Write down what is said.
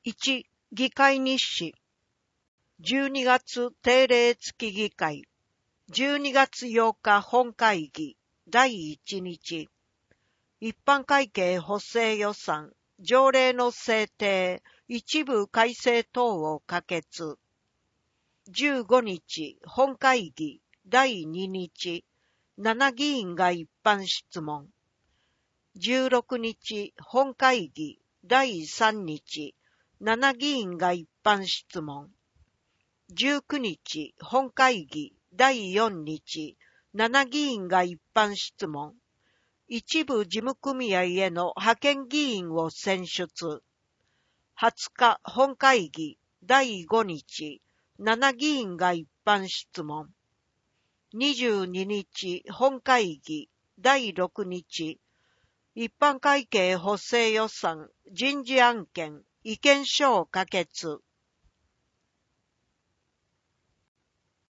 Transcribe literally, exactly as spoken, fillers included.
いち、議会日誌。じゅうにがつ定例月議会。じゅうにがつようか本会議。だいいちにち。一般会計補正予算。条例の制定。一部改正等を可決。じゅうごにち本会議。だいににち。なな議員が一般質問。じゅうろくにち本会議。だいさんにち。なな議員が一般質問。じゅうくにち本会議。だいよんにち。なな議員が一般質問。一部事務組合への派遣議員を選出。はつか本会議。だいごにち。なな議員が一般質問。にじゅうににち本会議。だいろくにち。一般会計補正予算人事案件意見書を可決。